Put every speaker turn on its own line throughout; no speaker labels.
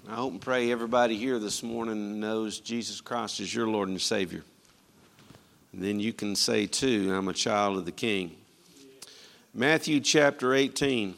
I hope and pray everybody here this morning knows Jesus Christ is your Lord and Savior. And then you can say too, I'm a child of the King. Matthew chapter 18.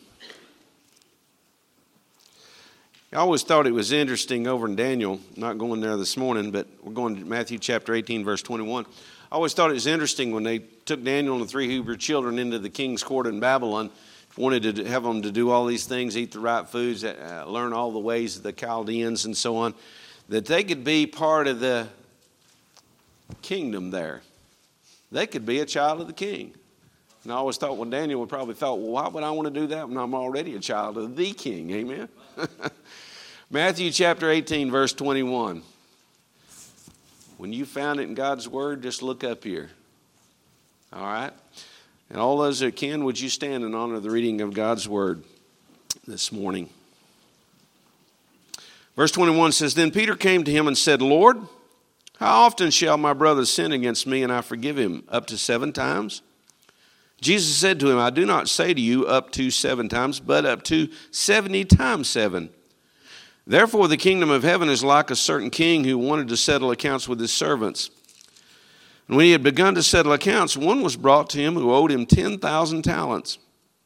I always thought it was interesting over in Daniel, not going there this morning, but we're going to Matthew chapter 18, verse 21. I always thought it was interesting when they took Daniel and the three Hebrew children into the king's court in Babylon, wanted to have them to do all these things, eat the right foods, learn all the ways of the Chaldeans and so on, that they could be part of the kingdom there. They could be a child of the king. And I always thought, well, Daniel would probably thought, well, why would I want to do that when I'm already a child of the king? Amen? Matthew chapter 18, verse 21. When you found it in God's word, just look up here. All right? And all those that can, would you stand in honor of the reading of God's word this morning? Verse 21 says, Then Peter came to him and said, Lord, how often shall my brother sin against me and I forgive him? Up to 7 times? Jesus said to him, I do not say to you up to 7 times, but up to 70 times 7. Therefore the kingdom of heaven is like a certain king who wanted to settle accounts with his servants. And when he had begun to settle accounts, one was brought to him who owed him 10,000 talents.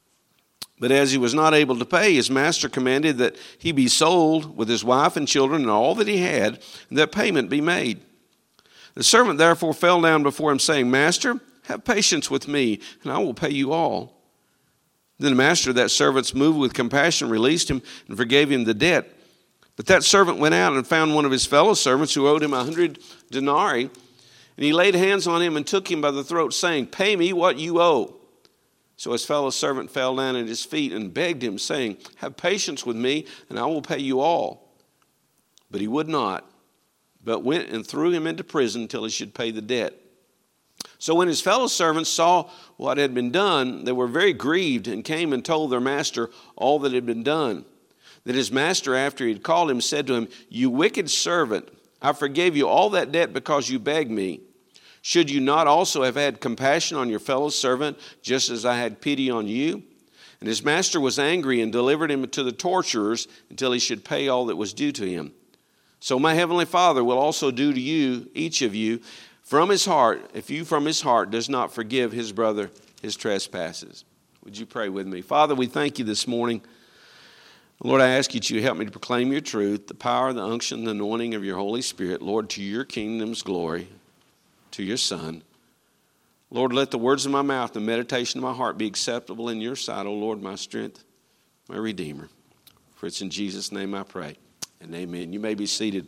But as he was not able to pay, his master commanded that he be sold with his wife and children and all that he had, and that payment be made. The servant therefore fell down before him, saying, Master, have patience with me, and I will pay you all. Then the master of that servant, moved with compassion, released him and forgave him the debt. But that servant went out and found one of his fellow servants who owed him 100 denarii, and he laid hands on him and took him by the throat, saying, Pay me what you owe. So his fellow servant fell down at his feet and begged him, saying, Have patience with me, and I will pay you all. But he would not, but went and threw him into prison till he should pay the debt. So when his fellow servants saw what had been done, they were very grieved and came and told their master all that had been done. Then his master, after he had called him, said to him, You wicked servant, I forgave you all that debt because you begged me. Should you not also have had compassion on your fellow servant, just as I had pity on you? And his master was angry and delivered him to the torturers until he should pay all that was due to him. So my heavenly Father will also do to you, each of you, from his heart, if you from his heart does not forgive his brother his trespasses. Would you pray with me? Father, we thank you this morning. Lord, I ask you to help me to proclaim your truth, the power, the unction, the anointing of your Holy Spirit, Lord, to your kingdom's glory, to your Son. Lord, let the words of my mouth and the meditation of my heart be acceptable in your sight, O Lord, my strength, my Redeemer. For it's in Jesus' name I pray, and amen. You may be seated.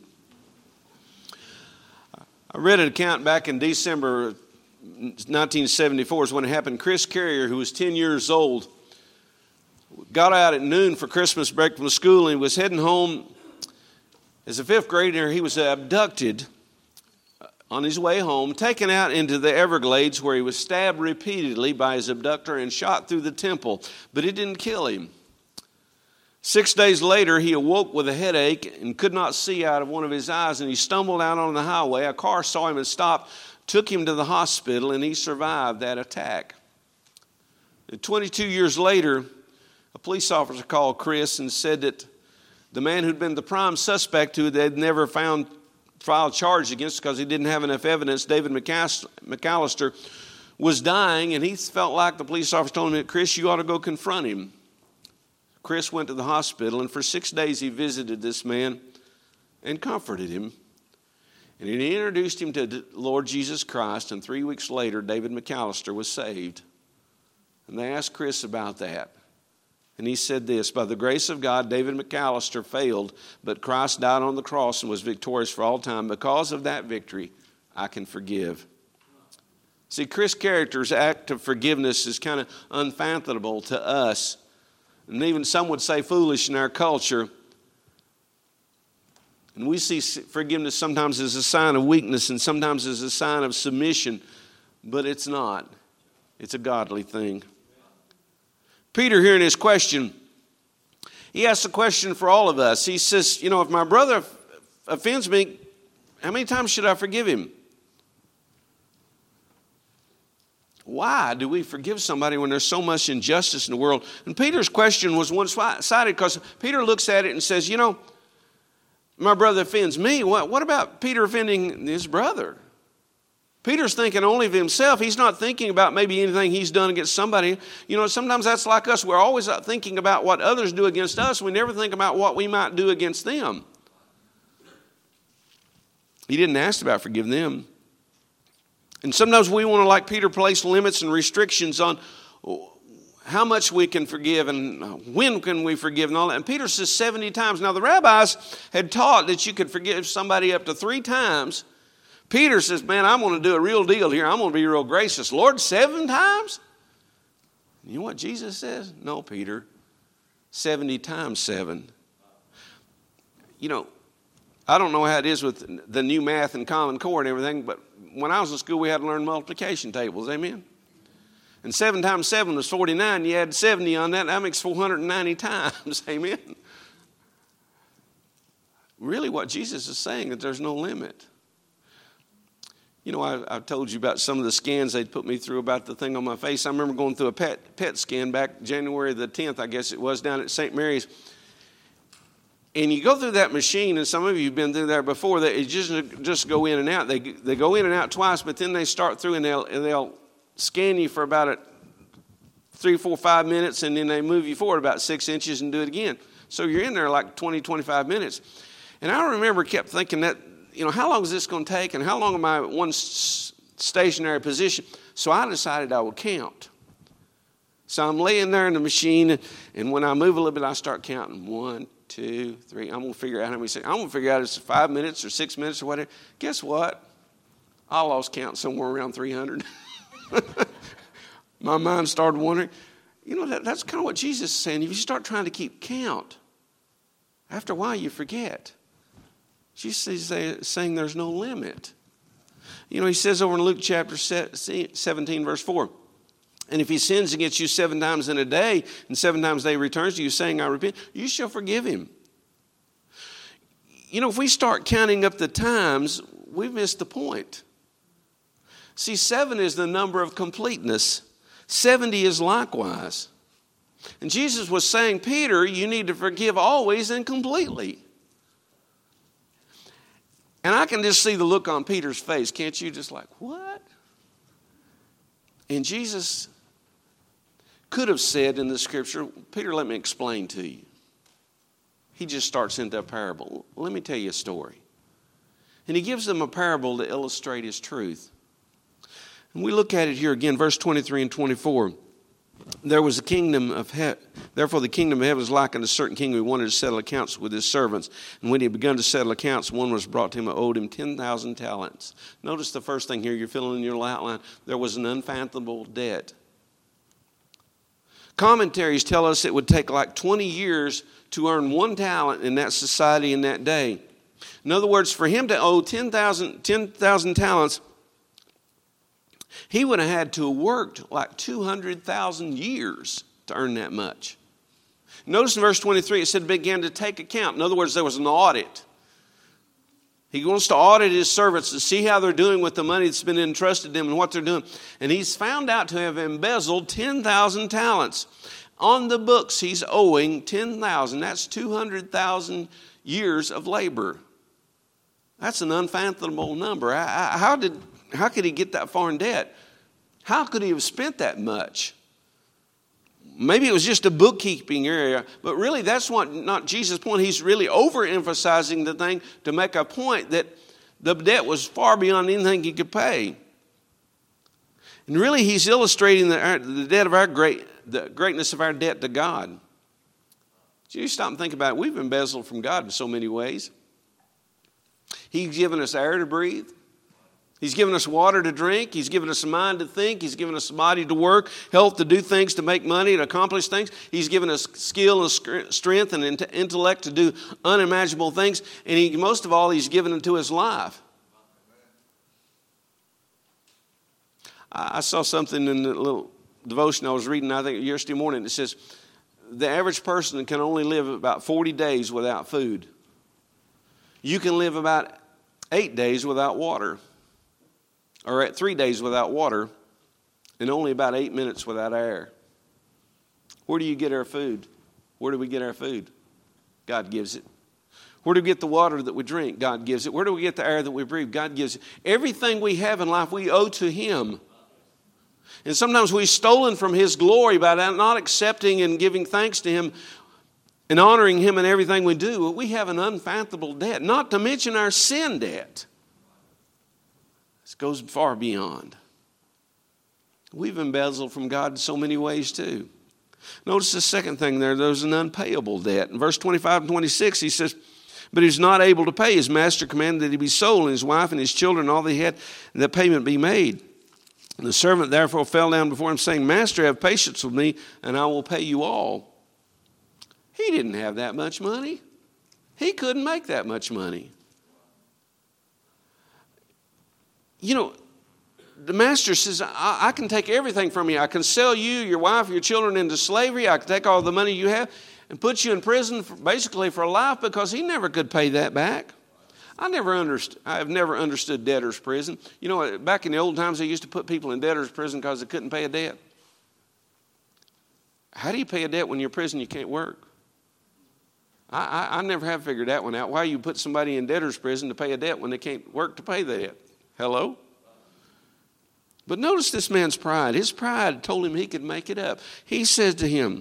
I read an account back in December 1974 is when it happened. Chris Carrier, who was 10 years old, got out at noon for Christmas break from school and was heading home. As a 5th grader, he was abducted on his way home, taken out into the Everglades where he was stabbed repeatedly by his abductor and shot through the temple, but it didn't kill him. 6 days later, he awoke with a headache and could not see out of one of his eyes, and he stumbled out on the highway. A car saw him and stopped, took him to the hospital, and he survived that attack. And 22 years later, a police officer called Chris and said that the man who'd been the prime suspect, who they'd never filed charges against because he didn't have enough evidence, David McAllister, was dying, and he felt like the police officer told him, Chris, you ought to go confront him. Chris went to the hospital, and for 6 days he visited this man and comforted him. And he introduced him to the Lord Jesus Christ, and 3 weeks later, David McAllister was saved. And they asked Chris about that. And he said this, By the grace of God, David McAllister failed, but Christ died on the cross and was victorious for all time. Because of that victory, I can forgive. See, Chris Carrier's act of forgiveness is kind of unfathomable to us. And even some would say foolish in our culture. And we see forgiveness sometimes as a sign of weakness and sometimes as a sign of submission. But it's not. It's a godly thing. Peter, here in his question, he asks a question for all of us. He says, if my brother offends me, how many times should I forgive him? Why do we forgive somebody when there's so much injustice in the world? And Peter's question was one-sided because Peter looks at it and says, My brother offends me. What about Peter offending his brother? Peter's thinking only of himself. He's not thinking about maybe anything he's done against somebody. You know, sometimes that's like us. We're always thinking about what others do against us. We never think about what we might do against them. He didn't ask about forgiving them. And sometimes we want to, like Peter, place limits and restrictions on how much we can forgive and when can we forgive and all that. And Peter says 70 times. Now, the rabbis had taught that you could forgive somebody up to 3 times. Peter says, man, I'm going to do a real deal here. I'm going to be real gracious. Lord, 7 times? You know what Jesus says? No, Peter, 70 times 7. You know, I don't know how it is with the new math and Common Core and everything, but when I was in school, we had to learn multiplication tables. Amen? And 7 times 7 was 49. You add 70 on that makes 490 times. Amen? Really what Jesus is saying is that there's no limit. You know, I've told you about some of the scans they'd put me through about the thing on my face. I remember going through a PET scan back January the 10th, I guess it was, down at St. Mary's. And you go through that machine, and some of you have been through there before. They just go in and out. They go in and out twice, but then they start through and they'll scan you for about 3, 4, 5 minutes, and then they move you forward about 6 inches and do it again. So you're in there like 20, 25 minutes. And I remember kept thinking that, you know, how long is this going to take, and how long am I in one stationary position? So I decided I would count. So I'm laying there in the machine, and when I move a little bit, I start counting. 1, 2, 3. I'm going to figure out how many seconds. I'm going to figure out if it's 5 minutes or 6 minutes or whatever. Guess what? I lost count somewhere around 300. My mind started wondering. You know, that's kind of what Jesus is saying. If you start trying to keep count, after a while you forget. Jesus is saying there's no limit. You know, he says over in Luke chapter 17, verse 4, and if he sins against you 7 times in a day, and 7 times a day returns to you saying, I repent, you shall forgive him. You know, if we start counting up the times, we've missed the point. See, 7 is the number of completeness. 70 is likewise. And Jesus was saying, Peter, you need to forgive always and completely. And I can just see the look on Peter's face. Can't you? Just like, what? And Jesus could have said in the scripture, Peter, let me explain to you. He just starts into a parable. Let me tell you a story. And he gives them a parable to illustrate his truth. And we look at it here again, verse 23 and 24. There was a kingdom of heaven. Therefore, the kingdom of heaven is like unto a certain king who wanted to settle accounts with his servants. And when he had begun to settle accounts, one was brought to him who owed him 10,000 talents. Notice the first thing here, you're filling in your outline. There was an unfathomable debt. Commentaries tell us it would take like 20 years to earn 1 talent in that society in that day. In other words, for him to owe 10,000 talents, he would have had to have worked like 200,000 years to earn that much. Notice in verse 23, it said began to take account. In other words, there was an audit. He wants to audit his servants to see how they're doing with the money that's been entrusted to them and what they're doing. And he's found out to have embezzled 10,000 talents. On the books, he's owing 10,000. That's 200,000 years of labor. That's an unfathomable number. How could he get that far in debt? How could he have spent that much? Maybe it was just a bookkeeping area, but really that's not Jesus' point. He's really overemphasizing the thing to make a point that the debt was far beyond anything he could pay. And really he's illustrating the debt of the greatness of our debt to God. So you stop and think about it. We've embezzled from God in so many ways. He's given us air to breathe. He's given us water to drink. He's given us a mind to think. He's given us a body to work, health to do things, to make money, to accomplish things. He's given us skill and strength and intellect to do unimaginable things. And most of all, he's given it to his life. I saw something in the little devotion I was reading, I think yesterday morning. It says, the average person can only live about 40 days without food. You can live about 8 days without water. Or at 3 days without water, and only about 8 minutes without air. Where do you get our food? Where do we get our food? God gives it. Where do we get the water that we drink? God gives it. Where do we get the air that we breathe? God gives it. Everything we have in life, we owe to Him. And sometimes we've stolen from His glory by not accepting and giving thanks to Him and honoring Him in everything we do. We have an unfathomable debt, not to mention our sin debt. This goes far beyond. We've embezzled from God in so many ways too. Notice the second thing there. There's an unpayable debt. In verse 25 and 26, he says, but he was not able to pay. His master commanded that he be sold, and his wife and his children, all they had, and that payment be made. And the servant therefore fell down before him, saying, Master, have patience with me, and I will pay you all. He didn't have that much money. He couldn't make that much money. You know, the master says, I can take everything from you. I can sell you, your wife, your children into slavery. I can take all the money you have and put you in prison basically for life, because he never could pay that back. I have never understood debtor's prison. You know, back in the old times, they used to put people in debtor's prison because they couldn't pay a debt. How do you pay a debt when you're in prison you can't work? I never have figured that one out. Why you put somebody in debtor's prison to pay a debt when they can't work to pay the debt? Hello? But notice this man's pride. His pride told him he could make it up. He said to him,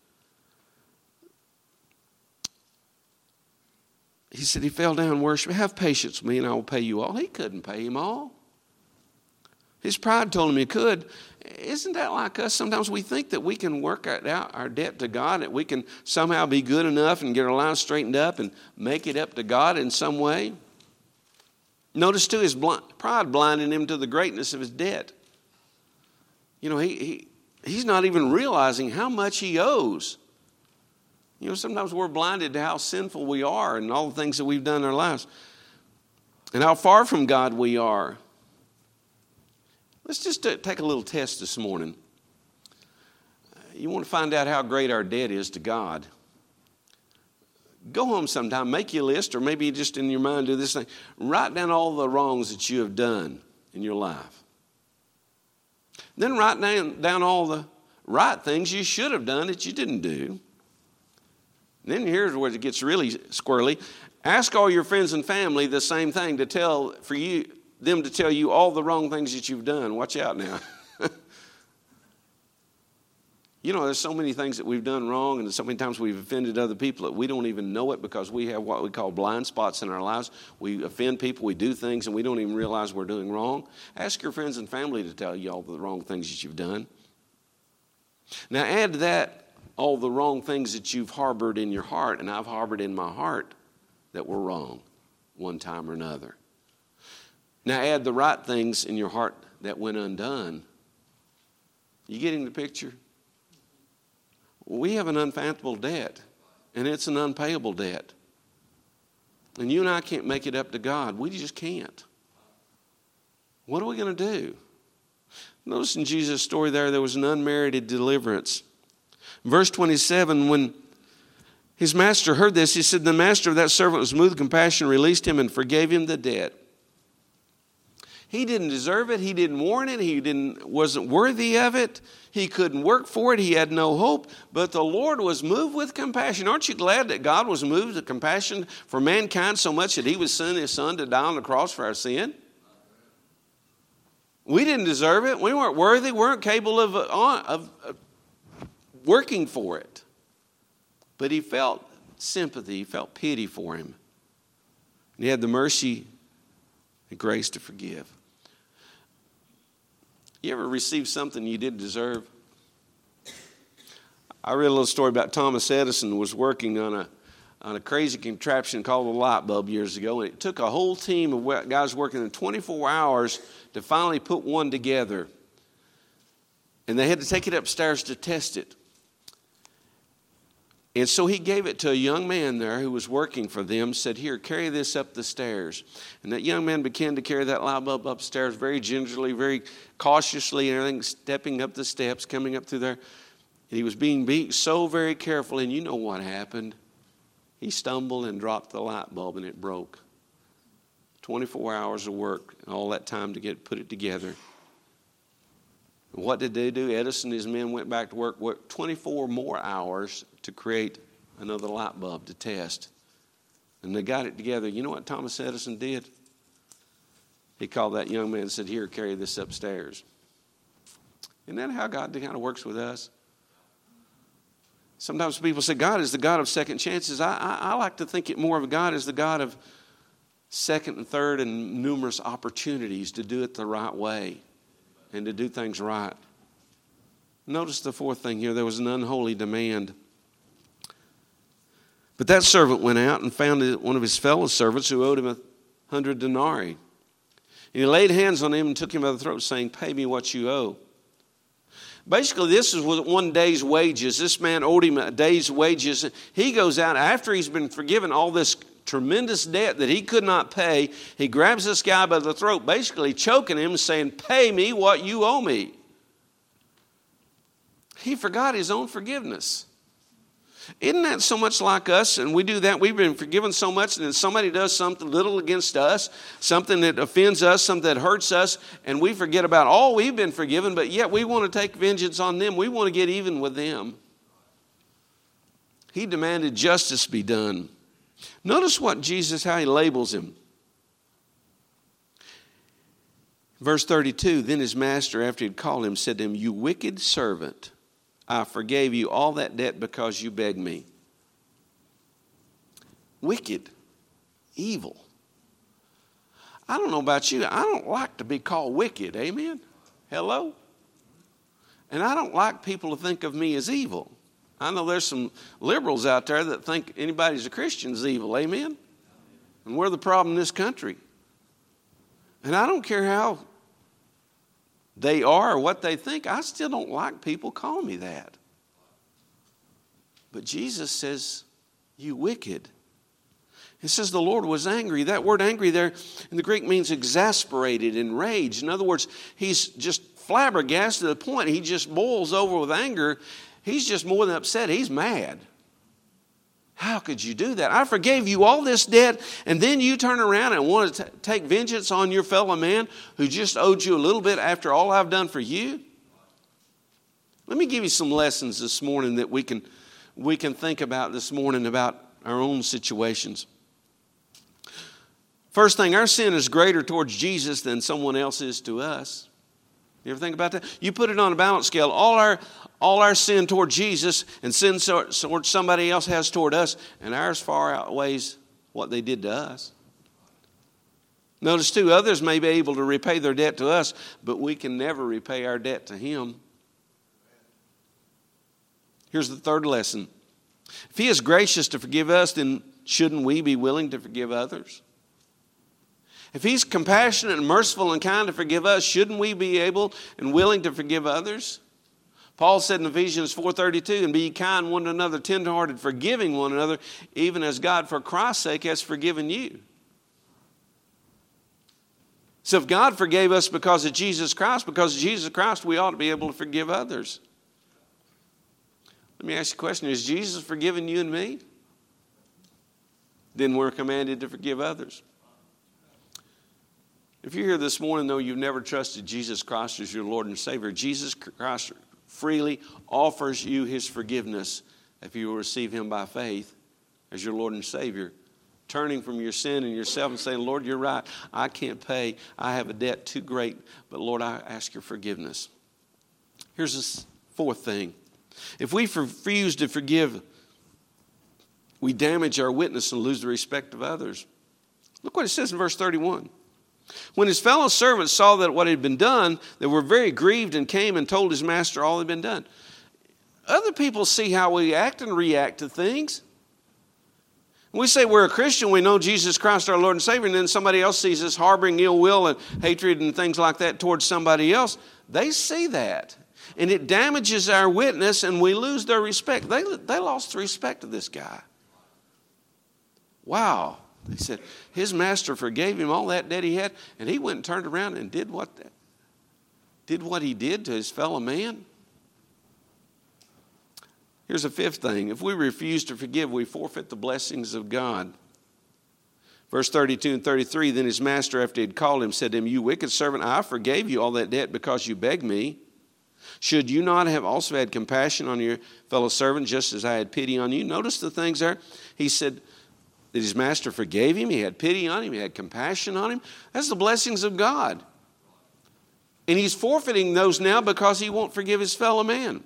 he said, he fell down and worshiped. Have patience with me and I will pay you all. He couldn't pay him all. His pride told him he could. Isn't that like us? Sometimes we think that we can work out our debt to God, that we can somehow be good enough and get our lives straightened up and make it up to God in some way. Notice too, his pride blinded him to the greatness of his debt. You know, he's not even realizing how much he owes. You know, sometimes we're blinded to how sinful we are and all the things that we've done in our lives and how far from God we are. Let's just take a little test this morning. You want to find out how great our debt is to God. Go home sometime, make you a list, or maybe just in your mind do this thing. Write down all the wrongs that you have done in your life. Then write down all the right things you should have done that you didn't do. Then here's where it gets really squirrely. Ask all your friends and family the same thing them to tell you all the wrong things that you've done. Watch out now. You know, there's so many things that we've done wrong, and so many times we've offended other people that we don't even know it, because we have what we call blind spots in our lives. We offend people, we do things, and we don't even realize we're doing wrong. Ask your friends and family to tell you all the wrong things that you've done. Now add to that all the wrong things that you've harbored in your heart, and I've harbored in my heart that were wrong one time or another. Now add the right things in your heart that went undone. You getting the picture? We have an unfathomable debt, and it's an unpayable debt. And you and I can't make it up to God. We just can't. What are we going to do? Notice in Jesus' story there was an unmerited deliverance. Verse 27, when his master heard this, he said, the master of that servant was moved with compassion, released him, and forgave him the debt. He didn't deserve it. He didn't warrant it. He wasn't worthy of it. He couldn't work for it. He had no hope. But the Lord was moved with compassion. Aren't you glad that God was moved with compassion for mankind so much that He was sending His Son to die on the cross for our sin? We didn't deserve it. We weren't worthy. We weren't capable of working for it. But He felt sympathy. He felt pity for him. And He had the mercy and grace to forgive. You ever received something you didn't deserve? I read a little story about Thomas Edison was working on a crazy contraption called a light bulb years ago, and it took a whole team of guys working in 24 hours to finally put one together. And they had to take it upstairs to test it. And so he gave it to a young man there who was working for them, said, here, carry this up the stairs. And that young man began to carry that light bulb upstairs very gingerly, very cautiously, and everything, stepping up the steps, coming up through there. And he was being beat so very carefully, and you know what happened. He stumbled and dropped the light bulb, and it broke. 24 hours of work, all that time to put it together. What did they do? Edison and his men went back to worked 24 more hours to create another light bulb to test. And they got it together. You know what Thomas Edison did? He called that young man and said, here, carry this upstairs. Isn't that how God kind of works with us? Sometimes people say God is the God of second chances. I like to think it more of God as the God of second and third and numerous opportunities to do it the right way and to do things right. Notice the fourth thing here. There was an unholy demand. But that servant went out and found one of his fellow servants who owed him 100 denarii. And he laid hands on him and took him by the throat, saying, pay me what you owe. Basically, this is one day's wages. This man owed him a day's wages. He goes out after he's been forgiven all this tremendous debt that he could not pay. He grabs this guy by the throat, basically choking him, saying, pay me what you owe me. He forgot his own forgiveness. Isn't that so much like us? And we do that. We've been forgiven so much, and then somebody does something little against us, something that offends us, something that hurts us, and we forget about all we've been forgiven, but yet we want to take vengeance on them. We want to get even with them. He demanded justice be done. Notice what Jesus, how he labels him. Verse 32, then his master, after he'd called him, said to him, you wicked servant, I forgave you all that debt because you begged me. Wicked, evil. I don't know about you. I don't like to be called wicked. Amen? Hello? And I don't like people to think of me as evil. I know there's some liberals out there that think anybody's a Christian is evil. Amen? And we're the problem in this country. And I don't care how they are or what they think. I still don't like people calling me that. But Jesus says, you wicked. It says the Lord was angry. That word angry there in the Greek means exasperated, enraged. In other words, he's just flabbergasted to the point he just boils over with anger. He's just more than upset. He's mad. How could you do that? I forgave you all this debt, and then you turn around and want to take vengeance on your fellow man who just owed you a little bit after all I've done for you? Let me give you some lessons this morning that we can think about this morning about our own situations. First thing, our sin is greater towards Jesus than someone else is to us. You ever think about that? You put it on a balance scale. All our sin toward Jesus and sin toward somebody else has toward us, and ours far outweighs what they did to us. Notice too, others may be able to repay their debt to us, but we can never repay our debt to Him. Here's the third lesson. If He is gracious to forgive us, then shouldn't we be willing to forgive others? If He's compassionate and merciful and kind to forgive us, shouldn't we be able and willing to forgive others? Paul said in Ephesians 4:32, and be kind one to another, tenderhearted, forgiving one another, even as God for Christ's sake has forgiven you. So if God forgave us because of Jesus Christ, we ought to be able to forgive others. Let me ask you a question. Is Jesus forgiven you and me? Then we're commanded to forgive others. If you're here this morning, though you've never trusted Jesus Christ as your Lord and Savior, Jesus Christ freely offers you His forgiveness if you will receive Him by faith as your Lord and Savior. Turning from your sin and yourself and saying, Lord, you're right. I can't pay. I have a debt too great. But Lord, I ask your forgiveness. Here's the fourth thing. If we refuse to forgive, we damage our witness and lose the respect of others. Look what it says in verse 31. When his fellow servants saw that what had been done, they were very grieved and came and told his master all had been done. Other people see how we act and react to things. We say we're a Christian, we know Jesus Christ our Lord and Savior, and then somebody else sees us harboring ill will and hatred and things like that towards somebody else. They see that. And it damages our witness and we lose their respect. They lost the respect of this guy. Wow. They said his master forgave him all that debt he had, and he went and turned around and did what he did to his fellow man. Here's a fifth thing. If we refuse to forgive, we forfeit the blessings of God. Verse 32 and 33, then his master, after he had called him, said to him, you wicked servant, I forgave you all that debt because you begged me. Should you not have also had compassion on your fellow servant just as I had pity on you? Notice the things there. He said, that his master forgave him, he had pity on him, he had compassion on him. That's the blessings of God. And he's forfeiting those now because he won't forgive his fellow man.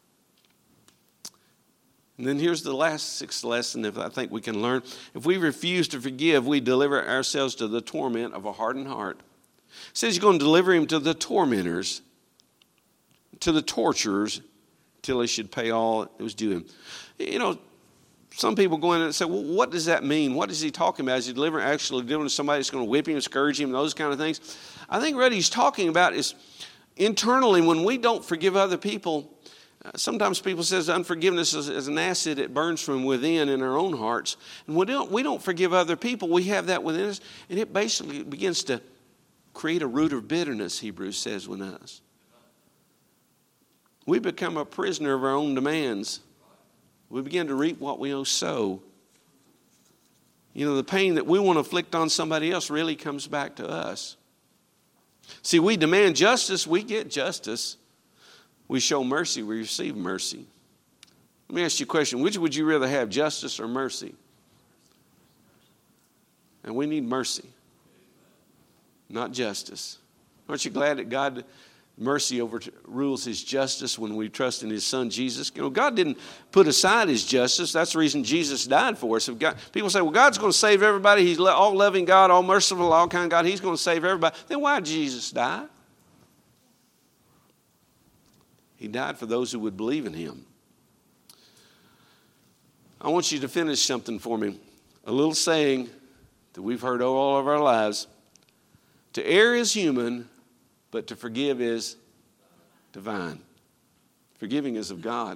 And then here's the last sixth lesson that I think we can learn. If we refuse to forgive, we deliver ourselves to the torment of a hardened heart. It says he's going to deliver him to the tormentors, to the torturers, till he should pay all that was due him. You know, some people go in and say, well, what does that mean? What is he talking about? Is he actually delivering to somebody that's going to whip him, scourge him, those kind of things? I think what he's talking about is internally, when we don't forgive other people, sometimes people say unforgiveness is an acid that burns from within in our own hearts. And when we don't forgive other people, we have that within us, and it basically begins to create a root of bitterness, Hebrews says, within us. We become a prisoner of our own demands. We begin to reap what we sow. You know, the pain that we want to inflict on somebody else really comes back to us. See, we demand justice, we get justice. We show mercy, we receive mercy. Let me ask you a question. Which would you rather have, justice or mercy? And we need mercy, not justice. Aren't you glad that God... mercy overrules his justice when we trust in his son Jesus? You know, God didn't put aside his justice. That's the reason Jesus died for us. People say, well, God's going to save everybody. He's all loving God, all merciful, all kind God. He's going to save everybody. Then why did Jesus die? He died for those who would believe in him. I want you to finish something for me. A little saying that we've heard all of our lives. To err is human, but to forgive is divine. Forgiving is of God.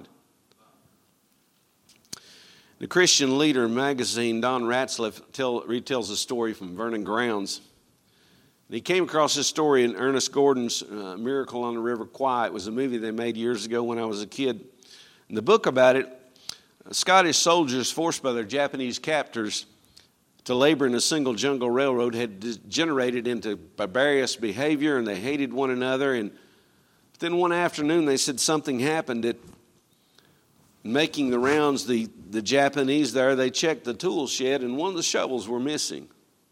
The Christian Leader magazine, Don Ratzlaff, retells a story from Vernon Grounds. And he came across this story in Ernest Gordon's Miracle on the River Kwai. It was a movie they made years ago when I was a kid. In the book about it, Scottish soldiers forced by their Japanese captors to labor in a single jungle railroad had degenerated into barbarous behavior, and they hated one another. And then one afternoon they said something happened that, making the rounds, the Japanese there, they checked the tool shed, and one of the shovels were missing.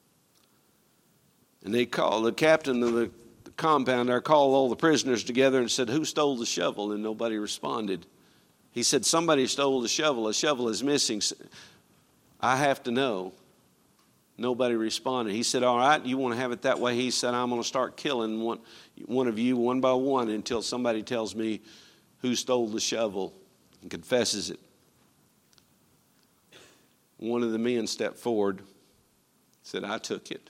And they called the captain of the compound there, called all the prisoners together and said, who stole the shovel? And nobody responded. He said, somebody stole the shovel. A shovel is missing. I have to know. Nobody responded. He said, all right, you want to have it that way? He said, I'm going to start killing one of you one by one until somebody tells me who stole the shovel and confesses it. One of the men stepped forward, said, I took it.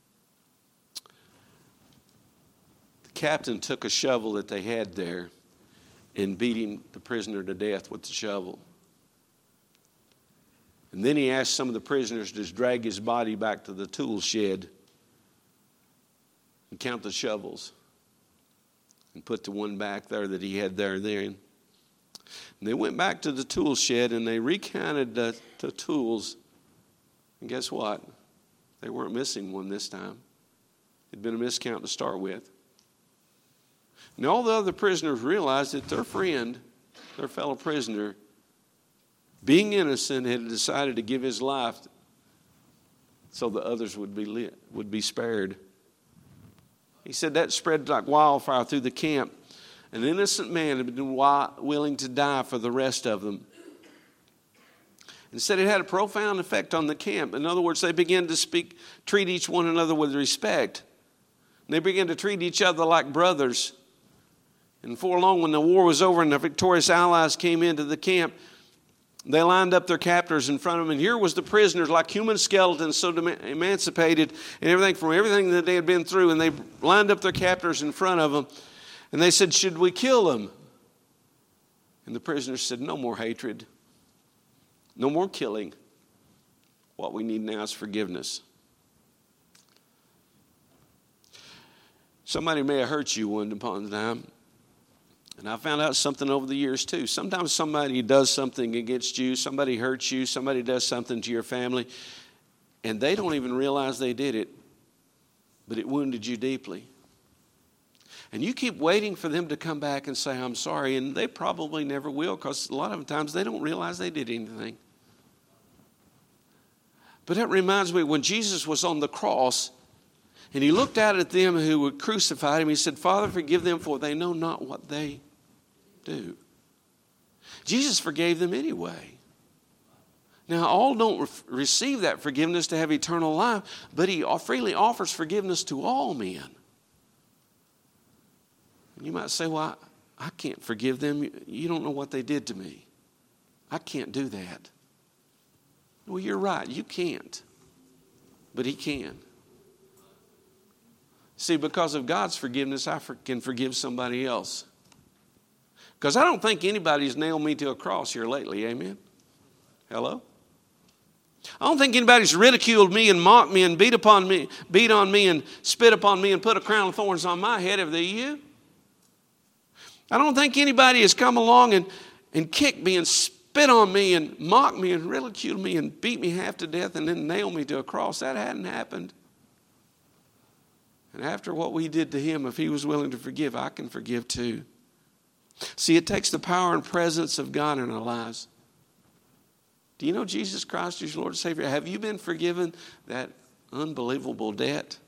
The captain took a shovel that they had there and beating the prisoner to death with the shovel. And then he asked some of the prisoners to drag his body back to the tool shed and count the shovels and put the one back there that he had there. And they went back to the tool shed and they recounted the tools. And guess what? They weren't missing one this time. It had been a miscount to start with. And all the other prisoners realized that their friend, their fellow prisoner, being innocent, had decided to give his life so the others would be spared. He said that spread like wildfire through the camp. An innocent man had been willing to die for the rest of them. And said it had a profound effect on the camp. In other words, they began to treat each one another with respect. And they began to treat each other like brothers. And before long, when the war was over and the victorious allies came into the camp, they lined up their captors in front of them. And here was the prisoners like human skeletons, so emancipated and everything that they had been through. And they lined up their captors in front of them. And they said, should we kill them? And the prisoners said, no more hatred. No more killing. What we need now is forgiveness. Somebody may have hurt you one upon a time. And I found out something over the years too. Sometimes somebody does something against you, somebody hurts you, somebody does something to your family, and they don't even realize they did it, but it wounded you deeply. And you keep waiting for them to come back and say, I'm sorry, and they probably never will, because a lot of times they don't realize they did anything. But that reminds me, when Jesus was on the cross, and he looked out at them who would crucify him, he said, Father, forgive them, for they know not what they do. Jesus forgave them anyway. Now, all don't receive that forgiveness to have eternal life, but he freely offers forgiveness to all men. You might say, well, I can't forgive them. You don't know what they did to me. I can't do that. Well, you're right. You can't. But he can. See, because of God's forgiveness, I can forgive somebody else. Because I don't think anybody's nailed me to a cross here lately. Amen? Hello? I don't think anybody's ridiculed me and mocked me and beat on me and spit upon me and put a crown of thorns on my head. Have they you? I don't think anybody has come along and kicked me and spit on me and mocked me and ridiculed me and beat me half to death and then nailed me to a cross. That hadn't happened. And after what we did to him, if he was willing to forgive, I can forgive too. See, it takes the power and presence of God in our lives. Do you know Jesus Christ is your Lord and Savior? Have you been forgiven that unbelievable debt?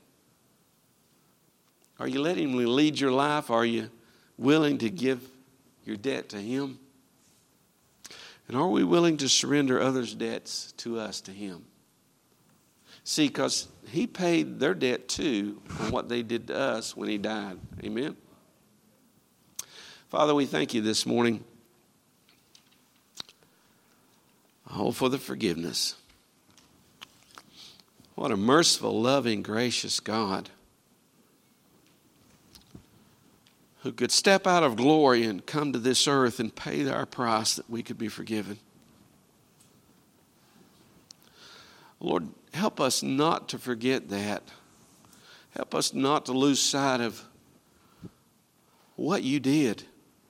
Are you letting him lead your life? Are you willing to give your debt to him? And are we willing to surrender others' debts to us, to him? See, because he paid their debt too on what they did to us when he died. Amen? Father, we thank you this morning. Oh, for the forgiveness. What a merciful, loving, gracious God who could step out of glory and come to this earth and pay our price that we could be forgiven. Lord, help us not to forget that. Help us not to lose sight of what you did.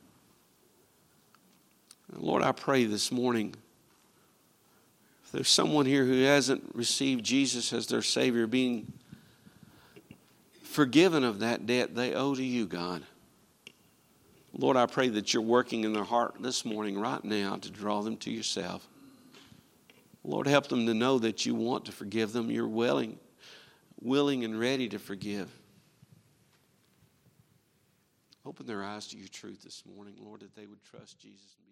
Lord, I pray this morning, if there's someone here who hasn't received Jesus as their Savior, being forgiven of that debt they owe to you, God. Lord, I pray that you're working in their heart this morning, right now, to draw them to yourself. Lord, help them to know that you want to forgive them. You're willing and ready to forgive. Open their eyes to your truth this morning, Lord, that they would trust Jesus.